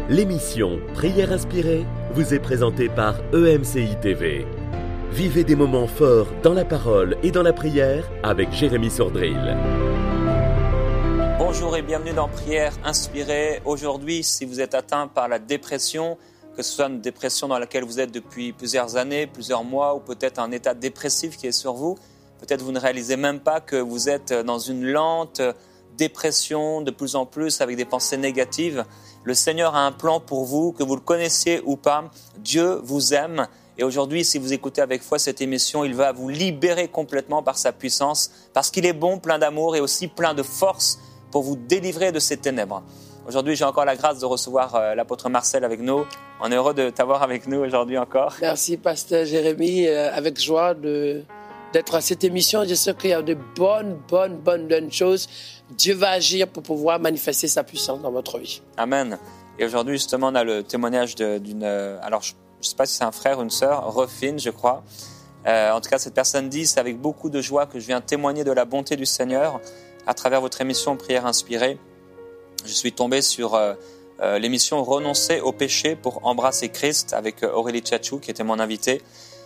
L'émission Prière inspirée vous est présentée par EMCI TV. Vivez des moments forts dans la parole et dans la prière avec Jérémy Sordrill. Bonjour et bienvenue dans Prière inspirée. Aujourd'hui, si vous êtes atteint par la dépression, que ce soit une dépression dans laquelle vous êtes depuis plusieurs années, plusieurs mois, ou peut-être un état dépressif qui est sur vous, peut-être vous ne réalisez même pas que vous êtes dans une lente dépression de plus en plus avec des pensées négatives. Le Seigneur a un plan pour vous, que vous le connaissiez ou pas. Dieu vous aime. Et aujourd'hui, si vous écoutez avec foi cette émission, il va vous libérer complètement par sa puissance, parce qu'il est bon, plein d'amour et aussi plein de force pour vous délivrer de ces ténèbres. Aujourd'hui, j'ai encore la grâce de recevoir l'apôtre Marcel avec nous. On est heureux de t'avoir avec nous aujourd'hui encore. Merci, pasteur Jérémy. Avec joie d'être à cette émission. Je sais qu'il y a de bonnes choses. Dieu va agir pour pouvoir manifester sa puissance dans votre vie. Amen. Et aujourd'hui, justement, on a le témoignage d'une... alors, je ne sais pas si c'est un frère ou une sœur, Refine, je crois. En tout cas, cette personne dit, c'est avec beaucoup de joie que je viens témoigner de la bonté du Seigneur à travers votre émission Prière inspirée. Je suis tombé sur l'émission Renoncer au péché pour embrasser Christ avec Aurélie Tchatchou, qui était mon invitée.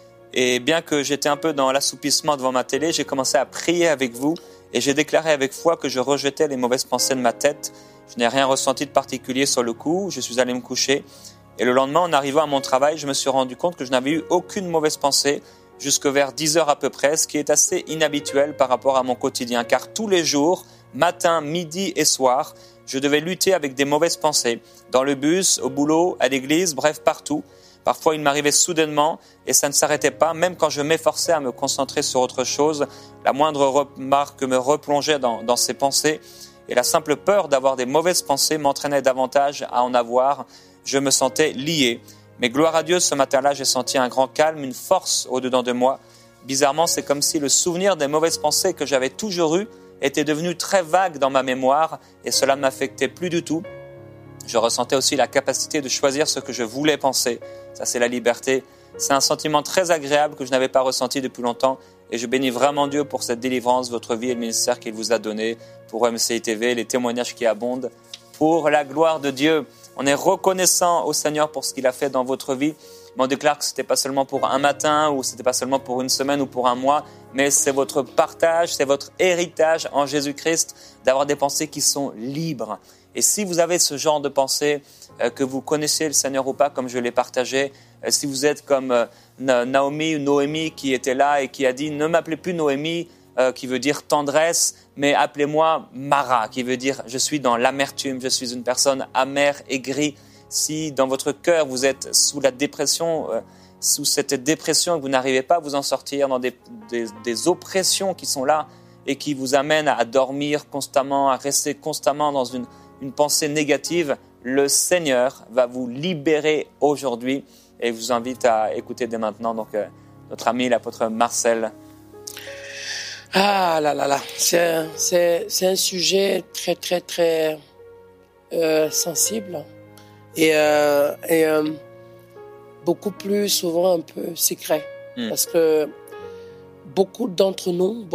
Et bien que j'étais un peu dans l'assoupissement devant ma télé, j'ai commencé à prier avec vous et j'ai déclaré avec foi que je rejetais les mauvaises pensées de ma tête. Je n'ai rien ressenti de particulier sur le coup, je suis allé me coucher. Et le lendemain, en arrivant à mon travail, je me suis rendu compte que je n'avais eu aucune mauvaise pensée jusque vers 10h à peu près, ce qui est assez inhabituel par rapport à mon quotidien. Car tous les jours, matin, midi et soir, je devais lutter avec des mauvaises pensées. Dans le bus, au boulot, à l'église, bref, partout. Parfois, il m'arrivait soudainement et ça ne s'arrêtait pas, même quand je m'efforçais à me concentrer sur autre chose. La moindre remarque me replongeait dans ces pensées et la simple peur d'avoir des mauvaises pensées m'entraînait davantage à en avoir. Je me sentais lié. Mais gloire à Dieu, ce matin-là, j'ai senti un grand calme, une force au-dedans de moi. Bizarrement, c'est comme si le souvenir des mauvaises pensées que j'avais toujours eues était devenu très vague dans ma mémoire et cela ne m'affectait plus du tout. Je ressentais aussi la capacité de choisir ce que je voulais penser. Ça, c'est la liberté. C'est un sentiment très agréable que je n'avais pas ressenti depuis longtemps. Et je bénis vraiment Dieu pour cette délivrance, votre vie et le ministère qu'il vous a donné, pour MCI TV, les témoignages qui abondent. Pour la gloire de Dieu, on est reconnaissant au Seigneur pour ce qu'il a fait dans votre vie. Mais on déclare que ce n'était pas seulement pour un matin, ou ce n'était pas seulement pour une semaine ou pour un mois, mais c'est votre partage, c'est votre héritage en Jésus-Christ d'avoir des pensées qui sont libres. Et si vous avez ce genre de pensée, que vous connaissez le Seigneur ou pas, comme je l'ai partagé, si vous êtes comme Naomi ou Noémie qui était là et qui a dit « Ne m'appelez plus Noémie », qui veut dire tendresse, mais appelez-moi Mara, qui veut dire « Je suis dans l'amertume, je suis une personne amère, aigrie ». Si dans votre cœur vous êtes sous la dépression, sous cette dépression et que vous n'arrivez pas à vous en sortir, dans des oppressions qui sont là et qui vous amènent à dormir constamment, à rester constamment dans une pensée négative, le Seigneur va vous libérer aujourd'hui et je vous invite à écouter dès maintenant notre ami l'apôtre Marcel. Ah là là là, c'est un sujet très sensible et beaucoup plus souvent un peu secret parce que beaucoup d'entre nous,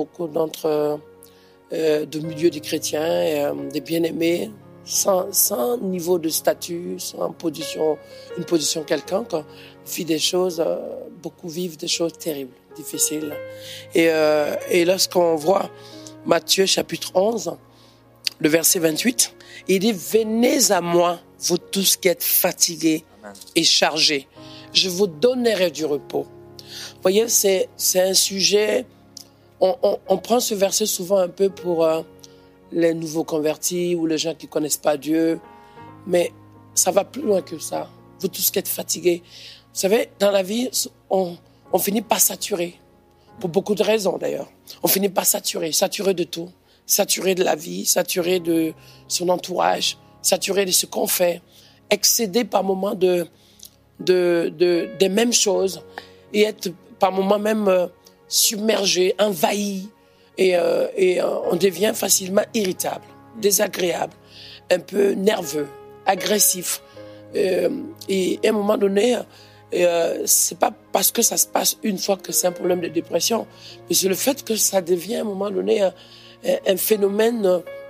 de milieu des chrétiens, des bien-aimés, sans niveau de statut, sans une position quelconque, vivent des choses, beaucoup vivent des choses terribles, difficiles. Et lorsqu'on voit Matthieu chapitre 11, le verset 28, il dit « Venez à moi, vous tous qui êtes fatigués et chargés, je vous donnerai du repos. » Vous voyez, c'est un sujet, on prend ce verset souvent un peu pour les nouveaux convertis ou les gens qui ne connaissent pas Dieu, mais ça va plus loin que ça. Vous tous qui êtes fatigués. Vous savez, dans la vie, on finit par saturer, pour beaucoup de raisons d'ailleurs. On finit par saturer de tout, saturé de la vie, saturé de son entourage, saturé de ce qu'on fait, excédé par moments des mêmes choses et être par moments même submergé, envahi. Et on devient facilement irritable, désagréable, un peu nerveux, agressif. Et à un moment donné, c'est pas parce que ça se passe une fois que c'est un problème de dépression, mais c'est le fait que ça devient à un moment donné un phénomène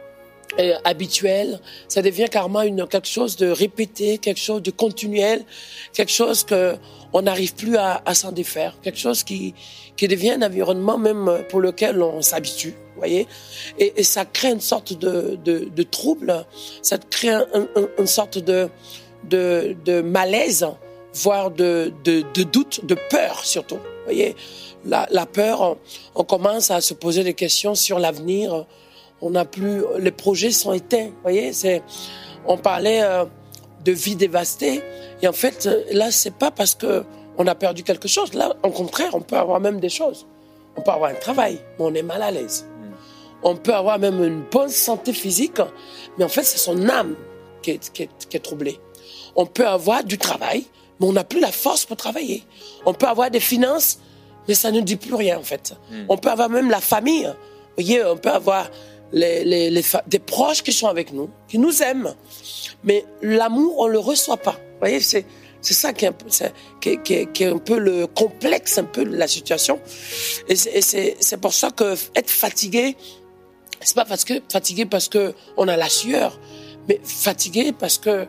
habituel, ça devient carrément quelque chose de répété, quelque chose de continuel, quelque chose que on n'arrive plus à s'en défaire, quelque chose qui devient un environnement même pour lequel on s'habitue, voyez, et ça crée une sorte de trouble, ça crée une sorte de malaise, voire de doute, de peur surtout, voyez, la peur, on commence à se poser des questions sur l'avenir. On n'a plus, les projets sont éteints, voyez. On parlait de vie dévastée, et en fait, là, c'est pas parce que on a perdu quelque chose. Là, au contraire, on peut avoir même des choses. On peut avoir un travail, mais on est mal à l'aise. On peut avoir même une bonne santé physique, mais en fait, c'est son âme qui est troublée. On peut avoir du travail, mais on n'a plus la force pour travailler. On peut avoir des finances, mais ça ne dit plus rien, en fait. On peut avoir même la famille. Vous voyez, on peut avoir des proches qui sont avec nous, qui nous aiment, mais l'amour, on le reçoit pas. Vous voyez, c'est ça qui est un peu le complexe, un peu la situation. Et c'est pour ça que être fatigué, c'est pas fatigué parce que on a la sueur, mais fatigué parce que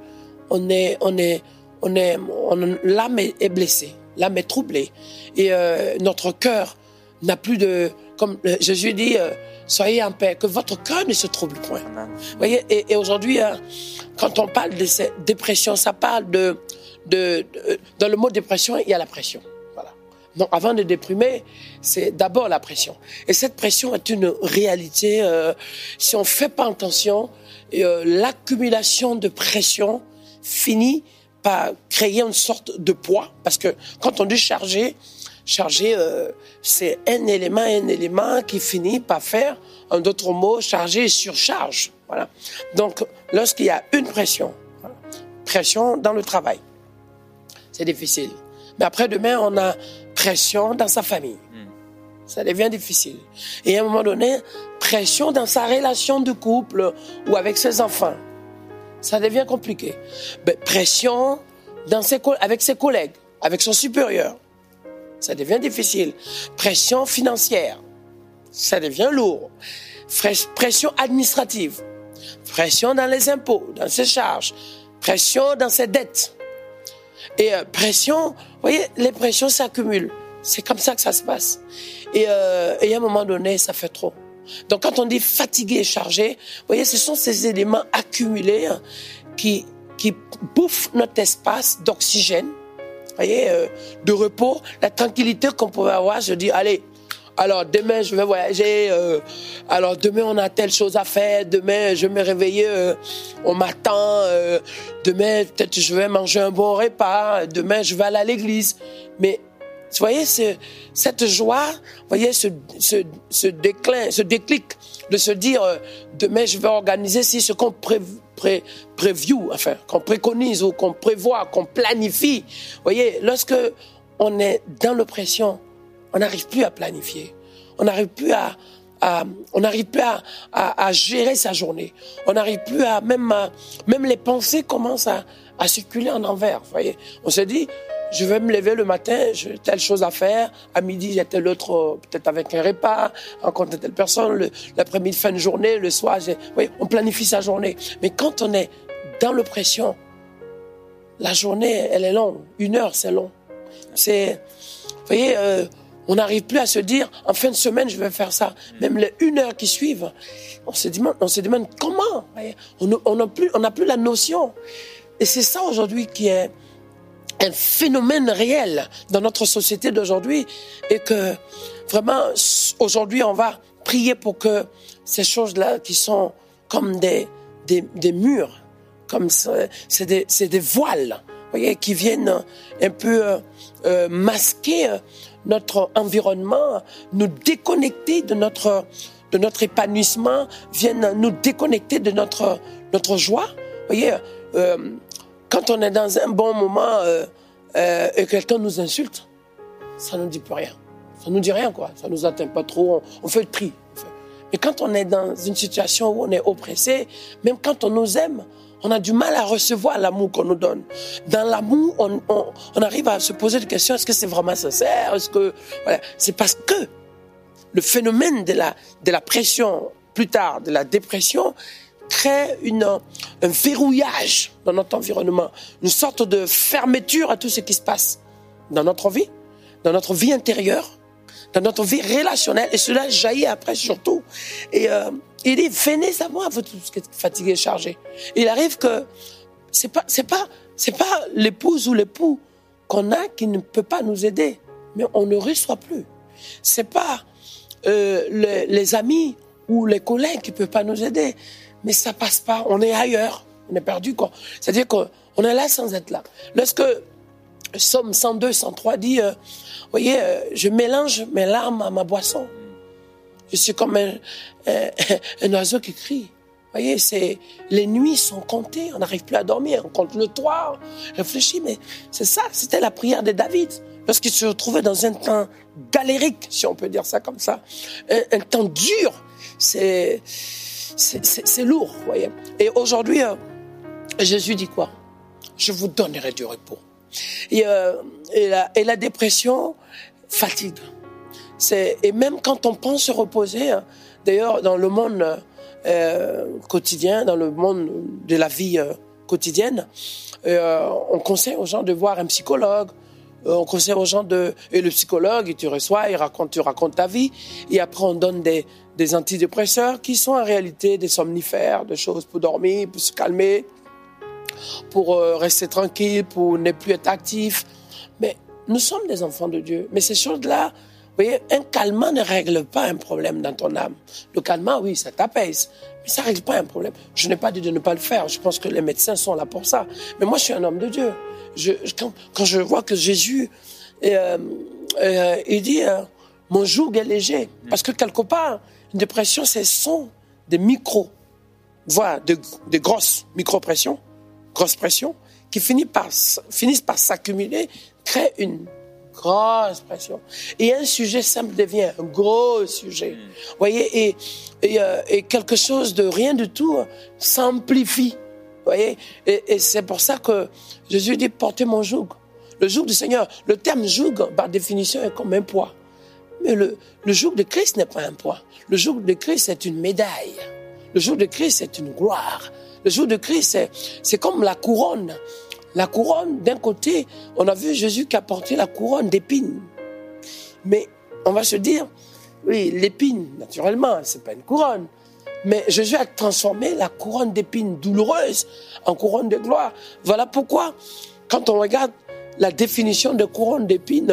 l'âme est blessée, l'âme est troublée, et notre cœur n'a plus de, comme Jésus dit, soyez en paix, que votre cœur ne se trouble point. Vous voyez, et aujourd'hui, quand on parle de cette dépression, ça parle dans le mot dépression, il y a la pression. Voilà. Donc, avant de déprimer, c'est d'abord la pression. Et cette pression est une réalité. Si on ne fait pas attention, l'accumulation de pression finit par créer une sorte de poids. Parce que quand on dit charger, c'est un élément qui finit par faire, en d'autres mots, charger et surcharge. Voilà. Donc, lorsqu'il y a une pression, pression dans le travail, c'est difficile. Mais après, demain, on a pression dans sa famille. Ça devient difficile. Et à un moment donné, pression dans sa relation de couple ou avec ses enfants. Ça devient compliqué. Mais pression avec ses collègues, avec son supérieur. Ça devient difficile. Pression financière, ça devient lourd. Pression administrative, pression dans les impôts, dans ses charges, pression dans ses dettes. Et pression, vous voyez, les pressions s'accumulent. C'est comme ça que ça se passe. Et à un moment donné, ça fait trop. Donc quand on dit fatigué et chargé, vous voyez, ce sont ces éléments accumulés qui bouffent notre espace d'oxygène. Voyez, de repos, la tranquillité qu'on pouvait avoir, je dis, allez, alors demain je vais voyager, alors demain on a telle chose à faire, demain je vais me réveiller, on m'attend, demain peut-être je vais manger un bon repas, demain je vais aller à l'église. Mais vous voyez, cette joie, vous voyez, ce déclic de se dire, demain je vais organiser ce qu'on qu'on préconise ou qu'on prévoit, qu'on planifie. Vous voyez, lorsque on est dans l'oppression, on n'arrive plus à planifier. On n'arrive plus à gérer sa journée. On n'arrive plus même les pensées commencent à circuler en envers. Vous voyez, on se dit, je vais me lever le matin, j'ai telle chose à faire. À midi, j'ai telle autre, peut-être avec un repas, rencontrer telle personne. L'après-midi, fin de journée, le soir, oui, on planifie sa journée. Mais quand on est dans l'oppression, la journée, elle est longue. 1 heure, c'est long. Vous voyez, on n'arrive plus à se dire, en fin de semaine, je vais faire ça. Même les 1 heure qui suivent, on se demande comment. Voyez, on n'a plus la notion. Et c'est ça aujourd'hui qui est un phénomène réel dans notre société d'aujourd'hui, et que vraiment aujourd'hui on va prier pour que ces choses-là qui sont comme des murs, comme c'est des voiles, voyez, qui viennent un peu masquer notre environnement, nous déconnecter de notre épanouissement, viennent nous déconnecter de notre joie, voyez. Quand on est dans un bon moment et quelqu'un nous insulte, ça ne nous dit plus rien. Ça ne nous dit rien, quoi. Ça ne nous atteint pas trop. On fait le tri. Mais quand on est dans une situation où on est oppressé, même quand on nous aime, on a du mal à recevoir l'amour qu'on nous donne. Dans l'amour, on arrive à se poser des questions. Est-ce que c'est vraiment sincère? Voilà. C'est parce que le phénomène de la pression, plus tard, de la dépression, crée un verrouillage dans notre environnement, une sorte de fermeture à tout ce qui se passe dans notre vie intérieure, dans notre vie relationnelle, et cela jaillit après surtout. Et il dit, venez à moi, vous tous qui êtes fatigués et chargés. Il arrive que c'est pas l'épouse ou l'époux qu'on a qui ne peut pas nous aider, mais on ne reçoit plus. C'est pas les amis ou les collègues qui ne peuvent pas nous aider, mais ça passe pas, on est ailleurs, on est perdu, quoi. C'est-à-dire qu'on est là sans être là. Lorsque Psaume 102, 103 dit, voyez, je mélange mes larmes à ma boisson. Je suis comme un oiseau qui crie. Voyez, les nuits sont comptées, on n'arrive plus à dormir, on compte le toit, on réfléchit, mais c'est ça, c'était la prière de David. Lorsqu'il se retrouvait dans un temps galérique, si on peut dire ça comme ça, un temps dur, c'est lourd, voyez. Et aujourd'hui, Jésus dit quoi? Je vous donnerai du repos. Et la dépression fatigue. Et même quand on pense se reposer, d'ailleurs dans le monde quotidien, dans le monde de la vie quotidienne, on conseille aux gens de voir un psychologue. On conseille aux gens et le psychologue, tu reçois, tu racontes ta vie, et après on donne des antidépresseurs qui sont en réalité des somnifères, des choses pour dormir, pour se calmer, pour rester tranquille, pour ne plus être actif. Mais nous sommes des enfants de Dieu. Mais ces choses-là, vous voyez, un calmant ne règle pas un problème dans ton âme. Le calmant, oui, ça t'apaise, mais ça ne règle pas un problème. Je n'ai pas dit de ne pas le faire. Je pense que les médecins sont là pour ça. Mais moi, je suis un homme de Dieu. Quand je vois que Jésus, il dit, mon joug est léger. Parce que quelque part, une dépression, ce sont des voire de grosses micro-pressions, grosses pressions, qui finissent par s'accumuler, créent une grosse pression. Et un sujet simple devient un gros sujet. Vous voyez, et quelque chose de rien du tout s'amplifie. Vous voyez, et c'est pour ça que Jésus dit, portez mon joug. Le joug du Seigneur. Le terme joug, par définition, est comme un poids. Mais le joug de Christ n'est pas un poids. Le joug de Christ, c'est une médaille. Le joug de Christ, c'est une gloire. Le joug de Christ, c'est comme la couronne. La couronne, d'un côté, on a vu Jésus qui a porté la couronne d'épines. Mais on va se dire, oui, l'épine, naturellement, c'est pas une couronne. Mais Jésus a transformé la couronne d'épines douloureuse en couronne de gloire. Voilà pourquoi, quand on regarde la définition de couronne d'épines,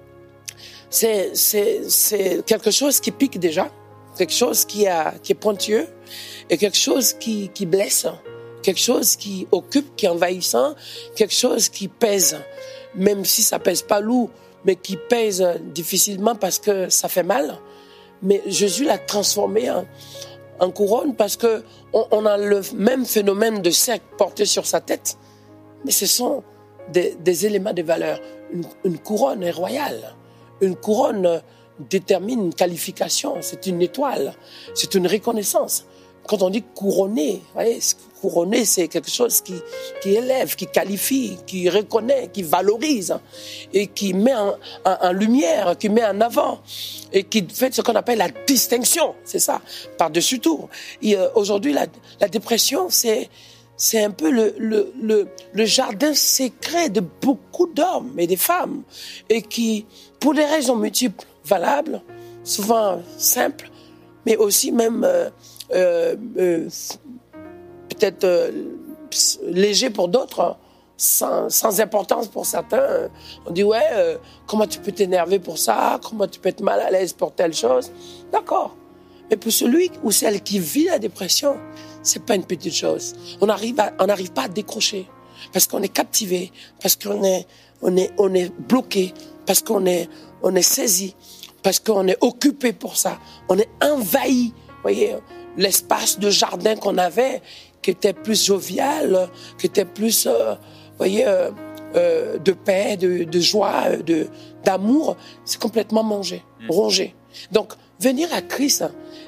c'est quelque chose qui pique déjà, quelque chose qui est pointueux, et quelque chose qui blesse, quelque chose qui occupe, qui est envahissant, quelque chose qui pèse, même si ça pèse pas lourd, mais qui pèse difficilement parce que ça fait mal. Mais Jésus l'a transformé en couronne parce que on a le même phénomène de cercle porté sur sa tête, mais ce sont des éléments de valeur. Une couronne est royale. Une couronne détermine une qualification. C'est une étoile. C'est une reconnaissance. Quand on dit couronné, vous voyez, couronné, c'est quelque chose qui élève, qui qualifie, qui reconnaît, qui valorise et qui met en lumière, qui met en avant et qui fait ce qu'on appelle la distinction. C'est ça, par-dessus tout. Et aujourd'hui, la dépression, c'est un peu le jardin secret de beaucoup d'hommes et des femmes et qui, pour des raisons multiples, valables, souvent simples, mais aussi même peut-être léger pour d'autres, sans importance pour certains. On dit, ouais, comment tu peux t'énerver pour ça? Comment tu peux être mal à l'aise pour telle chose? D'accord. Mais pour celui ou celle qui vit la dépression, c'est pas une petite chose. On n'arrive pas à décrocher parce qu'on est captivé, parce qu'on est bloqué, parce qu'on est saisi, parce qu'on est occupé pour ça. On est envahi. Vous voyez, l'espace de jardin qu'on avait, qui était plus jovial, qui était plus, de paix, de joie, d'amour, c'est complètement rongé. Donc, venir à Christ,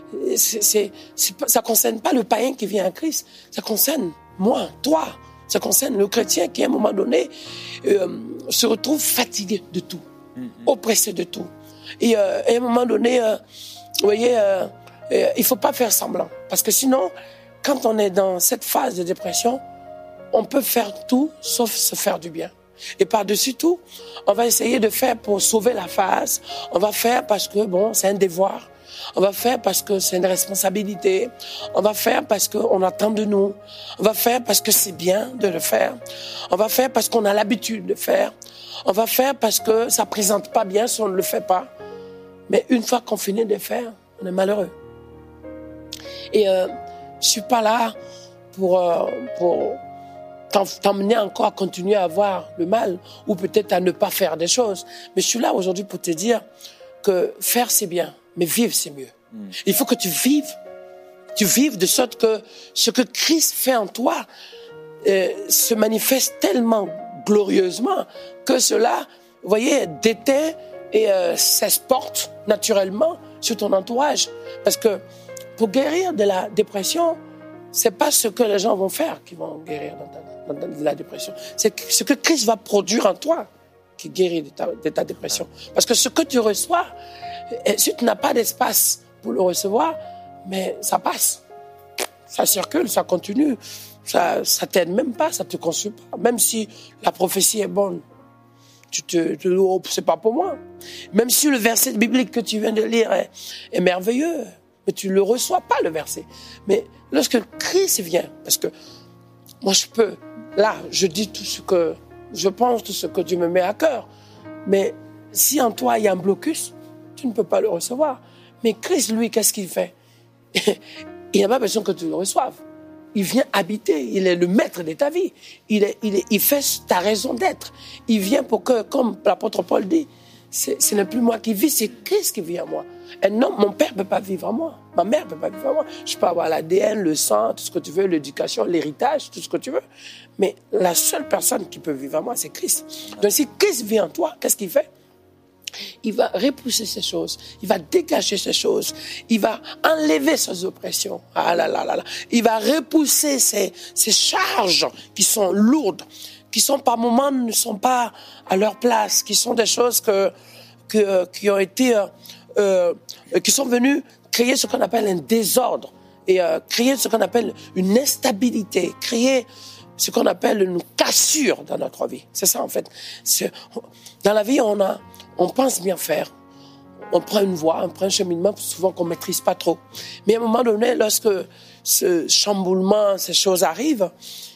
ça concerne pas le païen qui vient à Christ, ça concerne moi, toi, ça concerne le chrétien qui, à un moment donné, se retrouve fatigué de tout, oppressé de tout. Et à un moment donné, vous voyez, il faut pas faire semblant, parce que sinon, quand on est dans cette phase de dépression, on peut faire tout sauf se faire du bien. Et par-dessus tout, on va essayer de faire pour sauver la phase. On va faire parce que, c'est un devoir. On va faire parce que c'est une responsabilité. On va faire parce qu'on attend de nous. On va faire parce que c'est bien de le faire. On va faire parce qu'on a l'habitude de faire. On va faire parce que ça ne présente pas bien si on ne le fait pas. Mais une fois qu'on finit de faire, on est malheureux. Et je ne suis pas là pour t'emmener encore à continuer à avoir le mal ou peut-être à ne pas faire des choses. Mais je suis là aujourd'hui pour te dire que faire c'est bien, mais vivre c'est mieux. Il faut que tu vives de sorte que ce que Christ fait en toi se manifeste tellement glorieusement que cela, vous voyez, déteint et s'exporte naturellement sur ton entourage. Parce que pour guérir de la dépression, c'est pas ce que les gens vont faire qui vont guérir de la dépression. C'est ce que Christ va produire en toi qui guérit de ta dépression. Parce que ce que tu reçois, si tu n'as pas d'espace pour le recevoir, mais ça passe. Ça circule, ça continue. Ça t'aide même pas, ça te consume pas. Même si la prophétie est bonne, tu te dis, c'est pas pour moi. Même si le verset biblique que tu viens de lire est merveilleux, mais tu ne le reçois pas, le verset. Mais lorsque Christ vient, parce que moi je dis tout ce que je pense, tout ce que Dieu me met à cœur. Mais si en toi il y a un blocus, tu ne peux pas le recevoir. Mais Christ, lui, qu'est-ce qu'il fait? Il n'a pas besoin que tu le reçoives. Il vient habiter, il est le maître de ta vie. Il fait ta raison d'être. Il vient pour que, comme l'apôtre Paul dit, ce n'est plus moi qui vis, c'est Christ qui vit en moi. Et non, mon père ne peut pas vivre en moi. Ma mère ne peut pas vivre en moi. Je peux avoir l'ADN, le sang, tout ce que tu veux, l'éducation, l'héritage, tout ce que tu veux. Mais la seule personne qui peut vivre en moi, c'est Christ. Donc si Christ vit en toi, qu'est-ce qu'il fait? Il va repousser ces choses. Il va dégager ces choses. Il va enlever ces oppressions. Ah là là là là. Il va repousser ces charges qui sont lourdes, qui sont par moments ne sont pas à leur place, qui sont des choses qui ont été, qui sont venues créer ce qu'on appelle un désordre et créer ce qu'on appelle une instabilité, créer ce qu'on appelle une cassure dans notre vie. C'est ça en fait. Dans la vie, on pense bien faire. On prend une voie, on prend un cheminement, souvent qu'on ne maîtrise pas trop. Mais à un moment donné, lorsque ce chamboulement, ces choses arrivent,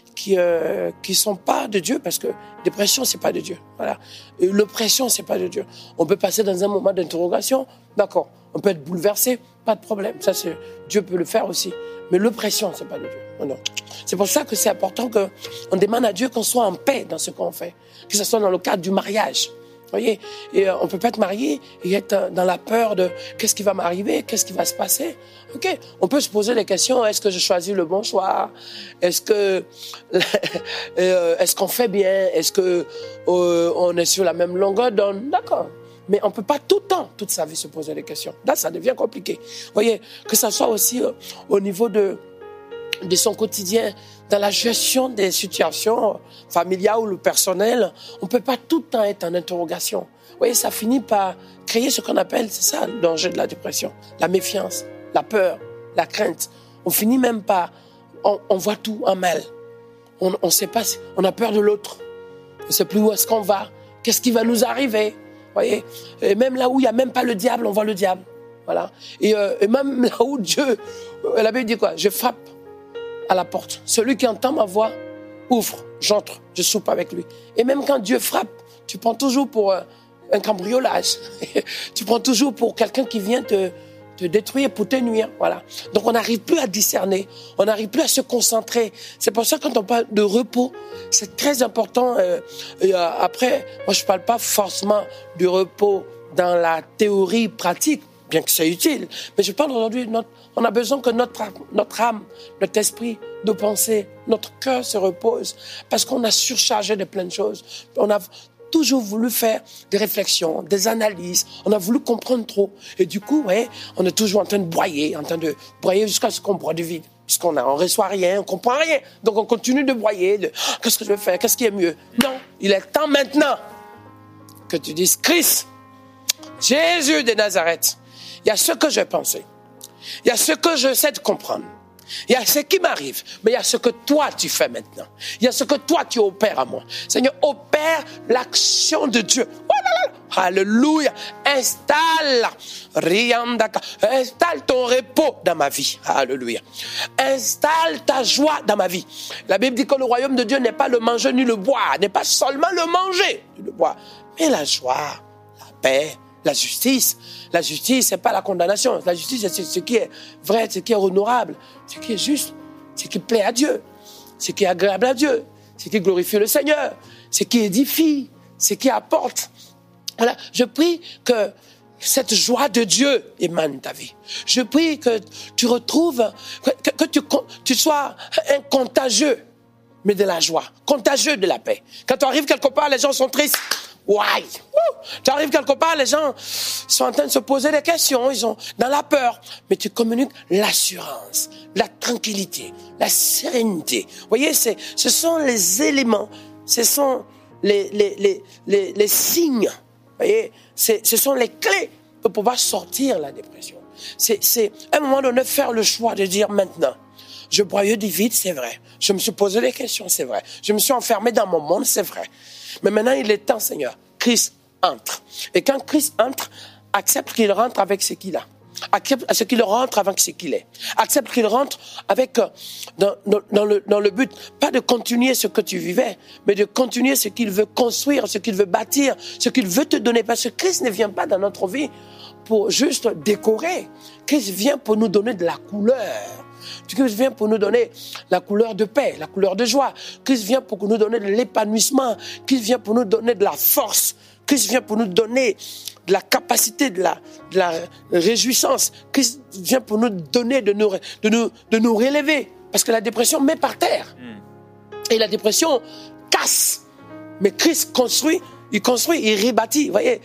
qui sont pas de Dieu, parce que dépression, c'est pas de Dieu. Voilà. Et l'oppression, c'est pas de Dieu. On peut passer dans un moment d'interrogation, d'accord. On peut être bouleversé, pas de problème. Ça, Dieu peut le faire aussi. Mais l'oppression, c'est pas de Dieu. Non. C'est pour ça que c'est important qu'on demande à Dieu qu'on soit en paix dans ce qu'on fait. Que ce soit dans le cadre du mariage. Vous voyez, et on peut pas être marié et être dans la peur de qu'est-ce qui va m'arriver, qu'est-ce qui va se passer. Ok, on peut se poser les questions, est-ce que je choisis le bon choix, est-ce qu'on fait bien, est-ce que on est sur la même longueur d'onde, d'accord. Mais on peut pas tout le temps, toute sa vie, se poser des questions. Là, ça devient compliqué. Vous voyez, que ça soit aussi au niveau de son quotidien, dans la gestion des situations familiales ou le personnel, on ne peut pas tout le temps être en interrogation. Vous voyez, ça finit par créer ce qu'on appelle, c'est ça le danger de la dépression, la méfiance, la peur, la crainte. On finit même par, on voit tout en mal. On sait pas, on a peur de l'autre. On ne sait plus où est-ce qu'on va, qu'est-ce qui va nous arriver. Vous voyez, et même là où il n'y a même pas le diable, on voit le diable. Voilà. Et même là où Dieu, la Bible dit quoi? Je frappe à la porte. Celui qui entend ma voix, ouvre, j'entre, je soupe avec lui. Et même quand Dieu frappe, tu prends toujours pour un cambriolage. Tu prends toujours pour quelqu'un qui vient te détruire, pour te nuire. Voilà. Donc on n'arrive plus à discerner, on n'arrive plus à se concentrer. C'est pour ça que quand on parle de repos, c'est très important. Après, moi je ne parle pas forcément du repos dans la théorie pratique, bien que c'est utile. Mais je parle aujourd'hui, on a besoin que notre âme, notre esprit, nos pensées, notre cœur se repose parce qu'on a surchargé de plein de choses. On a toujours voulu faire des réflexions, des analyses. On a voulu comprendre trop. Et du coup, ouais, on est toujours en train de broyer jusqu'à ce qu'on broie du vide. Parce qu'on ne reçoit rien, on ne comprend rien. Donc on continue de broyer, qu'est-ce que je vais faire, qu'est-ce qui est mieux? Non, il est temps maintenant que tu dises, Christ, Jésus de Nazareth, il y a ce que j'ai pensé. Il y a ce que je sais de comprendre. Il y a ce qui m'arrive, mais il y a ce que toi tu fais maintenant. Il y a ce que toi tu opères à moi. Seigneur, opère l'action de Dieu. Oh là là, alléluia. Installe ton repos dans ma vie. Alléluia. Installe ta joie dans ma vie. La Bible dit que le royaume de Dieu n'est pas le manger ni le boire, n'est pas seulement le manger ni le boire, mais la joie, la paix, la justice. La justice, c'est pas la condamnation. La justice, c'est ce qui est vrai, ce qui est honorable, ce qui est juste, ce qui plaît à Dieu, ce qui est agréable à Dieu, ce qui glorifie le Seigneur, ce qui édifie, ce qui apporte. Voilà, je prie que cette joie de Dieu émane ta vie. Je prie que tu retrouves, que tu sois un contagieux, mais de la joie, contagieux de la paix. Quand tu arrives quelque part, les gens sont tristes. Ouais. Tu arrives quelque part, les gens sont en train de se poser des questions, ils sont dans la peur, mais tu communiques l'assurance, la tranquillité, la sérénité. Vous voyez, ce sont les éléments, ce sont les signes, vous voyez, ce sont les clés pour pouvoir sortir la dépression. C'est à un moment donné faire le choix de dire maintenant, je broyais du vide, c'est vrai. Je me suis posé des questions, c'est vrai. Je me suis enfermé dans mon monde, c'est vrai. Mais maintenant, il est temps, Seigneur. Christ entre. Et quand Christ entre, accepte qu'il rentre avec ce qu'il a. Accepte ce qu'il rentre avec ce qu'il est. Accepte qu'il rentre avec dans le but, pas de continuer ce que tu vivais, mais de continuer ce qu'il veut construire, ce qu'il veut bâtir, ce qu'il veut te donner. Parce que Christ ne vient pas dans notre vie pour juste décorer. Christ vient pour nous donner de la couleur. Christ vient pour nous donner la couleur de paix, la couleur de joie. Christ vient pour nous donner de l'épanouissement. Christ vient pour nous donner de la force. Christ vient pour nous donner de la capacité, de la réjouissance. Christ vient pour nous donner, de nous relever. Parce que la dépression met par terre. Et la dépression casse. Mais Christ construit, il rebâtit. Vous voyez,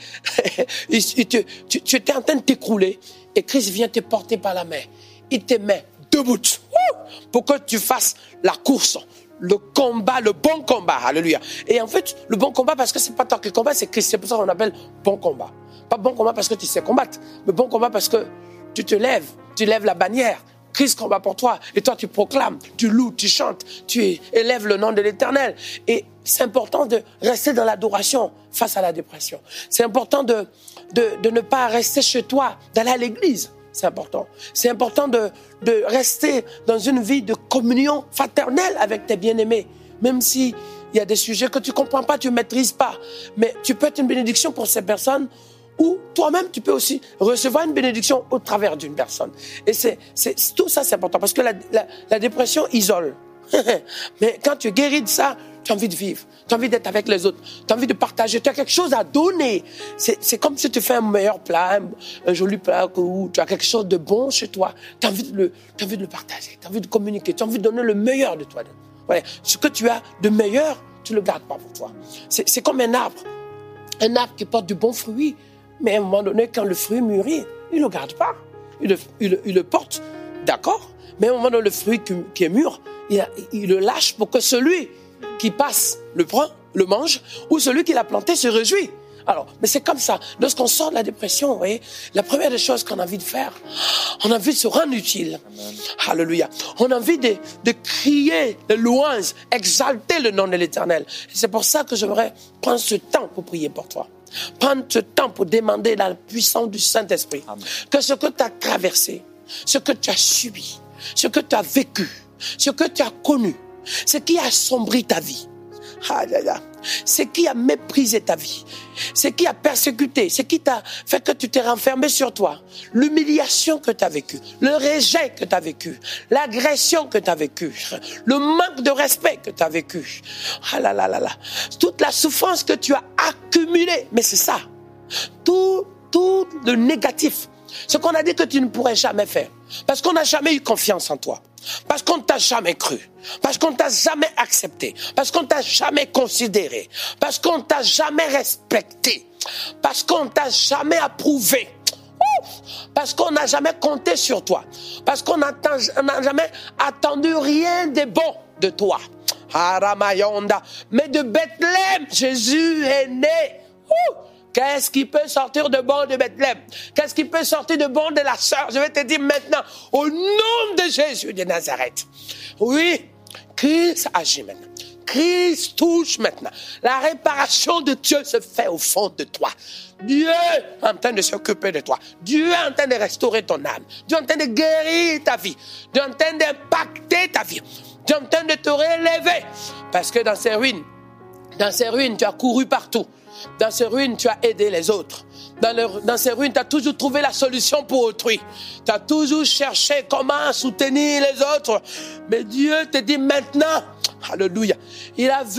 tu étais en train de t'écrouler et Christ vient te porter par la main. Il te met debout pour que tu fasses la course, le combat, le bon combat. Alléluia. Et en fait, le bon combat, parce que c'est pas toi qui combats, c'est Christ. C'est pour ça qu'on appelle bon combat. Pas bon combat parce que tu sais combattre, mais bon combat parce que tu te lèves, tu lèves la bannière. Christ combat pour toi. Et toi, tu proclames, tu loues, tu chantes, tu élèves le nom de l'Éternel. Et c'est important de rester dans l'adoration face à la dépression. C'est important de ne pas rester chez toi, d'aller à l'église. C'est important. C'est important de rester dans une vie de communion fraternelle avec tes bien-aimés. Même s'il y a des sujets que tu ne comprends pas, tu ne maîtrises pas. Mais tu peux être une bénédiction pour ces personnes ou toi-même, tu peux aussi recevoir une bénédiction au travers d'une personne. Et tout ça, c'est important parce que la dépression isole. Mais quand tu guéris de ça, tu as envie de vivre, tu as envie d'être avec les autres, tu as envie de partager, tu as quelque chose à donner. C'est comme si tu fais un meilleur plat, un joli plat, ou tu as quelque chose de bon chez toi, tu as envie de le partager, tu as envie de communiquer, tu as envie de donner le meilleur de toi. Ouais. Ce que tu as de meilleur, tu ne le gardes pas pour toi. C'est comme un arbre qui porte du bon fruit, mais à un moment donné, quand le fruit mûrit, il ne le garde pas, il le porte, d'accord, mais à un moment donné, le fruit qui est mûr, il le lâche pour que celui qui passe le prend, le mange, ou celui qui l'a planté se réjouit. Alors, mais c'est comme ça. Lorsqu'on sort de la dépression, vous voyez, la première des choses qu'on a envie de faire, on a envie de se rendre utile. Amen. Alléluia. On a envie de crier de louanges, exalter le nom de l'Éternel. Et c'est pour ça que j'aimerais prendre ce temps pour prier pour toi. Prendre ce temps pour demander la puissance du Saint-Esprit. Amen. Que ce que tu as traversé, ce que tu as subi, ce que tu as vécu, ce que tu as connu, ce qui a assombri ta vie, ce qui a méprisé ta vie, ce qui a persécuté, ce qui t'a fait que tu t'es renfermé sur toi, l'humiliation que tu as vécue, le rejet que tu as vécu, l'agression que tu as vécue, le manque de respect que tu as vécu, toute la souffrance que tu as accumulée, mais c'est ça, tout le négatif, ce qu'on a dit que tu ne pourrais jamais faire, parce qu'on n'a jamais eu confiance en toi. Parce qu'on ne t'a jamais cru, parce qu'on ne t'a jamais accepté, parce qu'on ne t'a jamais considéré, parce qu'on ne t'a jamais respecté, parce qu'on ne t'a jamais approuvé, parce qu'on n'a jamais compté sur toi, parce qu'on n'a jamais attendu rien de bon de toi. Mais de Bethléem, Jésus est né. Qu'est-ce qui peut sortir de bon de Bethléem? Qu'est-ce qui peut sortir de bon de la sœur? Je vais te dire maintenant, au nom de Jésus de Nazareth. Oui, Christ agit maintenant. Christ touche maintenant. La réparation de Dieu se fait au fond de toi. Dieu est en train de s'occuper de toi. Dieu est en train de restaurer ton âme. Dieu est en train de guérir ta vie. Dieu est en train d'impacter ta vie. Dieu est en train de te relever. Parce que dans ces ruines, tu as couru partout. Dans ces ruines, tu as aidé les autres. Dans ces ruines, tu as toujours trouvé la solution pour autrui. Tu as toujours cherché comment soutenir les autres. Mais Dieu te dit maintenant, alléluia, il a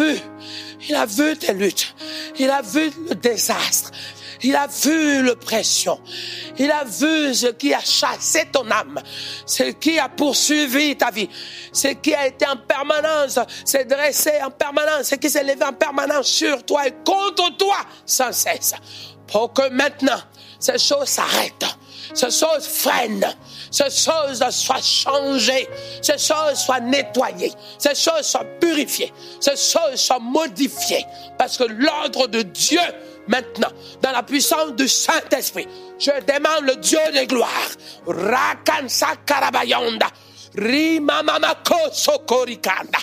vu tes luttes. Il a vu le désastre. Il a vu l'oppression. Il a vu ce qui a chassé ton âme. Ce qui a poursuivi ta vie. Ce qui a été en permanence, s'est dressé en permanence. Ce qui s'est levé en permanence sur toi et contre toi sans cesse. Pour que maintenant, ces choses s'arrêtent. Ces choses freinent. Ces choses soient changées. Ces choses soient nettoyées. Ces choses soient purifiées. Ces choses soient modifiées. Parce que l'ordre de Dieu, maintenant, dans la puissance du Saint-Esprit, je demande le Dieu de gloire. Rakansa karabayonda. Rimamamako sokorikanda.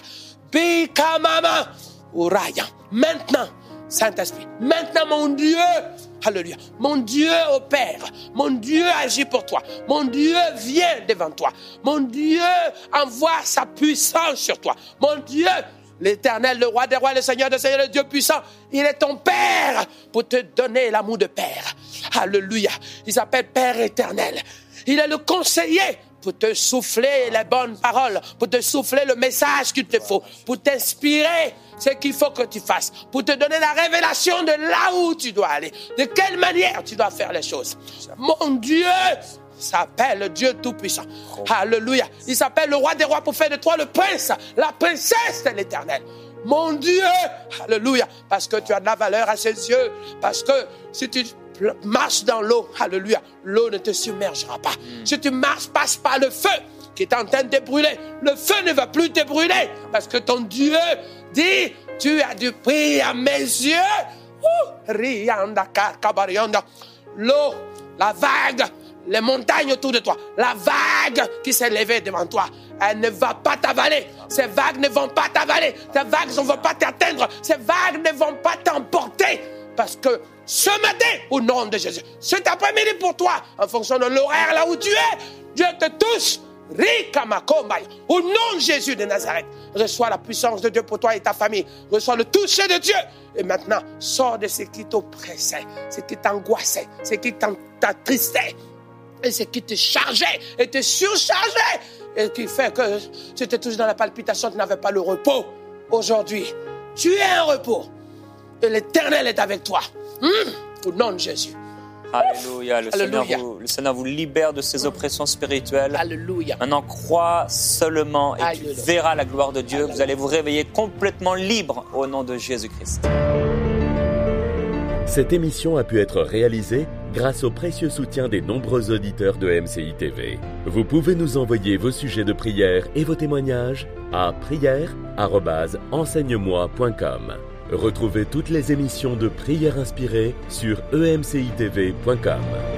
Bikamama uraya. Maintenant, Saint-Esprit. Maintenant, mon Dieu, alléluia, mon Dieu opère, mon Dieu agit pour toi, mon Dieu vient devant toi, mon Dieu envoie sa puissance sur toi, mon Dieu, l'Éternel, le roi des rois, le Seigneur des seigneurs, le Dieu puissant, il est ton Père pour te donner l'amour de Père. Alléluia, il s'appelle Père éternel, il est le conseiller pour te souffler les bonnes paroles, pour te souffler le message qu'il te faut, pour t'inspirer ce qu'il faut que tu fasses, pour te donner la révélation de là où tu dois aller, de quelle manière tu dois faire les choses. Mon Dieu s'appelle Dieu Tout-Puissant. Alléluia. Il s'appelle le roi des rois pour faire de toi le prince, la princesse de l'Éternel. Mon Dieu, alléluia, parce que tu as de la valeur à ses yeux, parce que si tu marches dans l'eau, alléluia, l'eau ne te submergera pas. Si tu marches, passe par le feu qui est en train de te brûler, le feu ne va plus te brûler, parce que ton Dieu dit, tu as du prix à mes yeux. L'eau, la vague, les montagnes autour de toi, la vague qui s'est levée devant toi, elle ne va pas t'avaler. Ces vagues ne vont pas t'avaler. Ces vagues ne vont pas t'atteindre. Ces vagues ne vont pas t'emporter. Parce que ce matin, au nom de Jésus, cet après-midi pour toi, en fonction de l'horaire là où tu es, Dieu te touche. Au nom de Jésus de Nazareth, reçois la puissance de Dieu pour toi et ta famille. Reçois le toucher de Dieu. Et maintenant, sors de ce qui t'oppressait, ce qui t'angoissait, ce qui t'attristait, et ce qui te chargeait et te surchargeait, et qui fait que tu étais toujours dans la palpitation, tu n'avais pas le repos. Aujourd'hui, tu es en repos. Et l'Éternel est avec toi. Au nom de Jésus. Alléluia. Le Seigneur vous libère de ces oppressions spirituelles. Alléluia. Maintenant, crois seulement et Alléluia. tu verras la gloire de Dieu. Alléluia. Vous allez vous réveiller complètement libre au nom de Jésus-Christ. Cette émission a pu être réalisée grâce au précieux soutien des nombreux auditeurs de MCI TV. Vous pouvez nous envoyer vos sujets de prière et vos témoignages à prière@enseigne-moi.com. Retrouvez toutes les émissions de Prière Inspirée sur emcitv.com.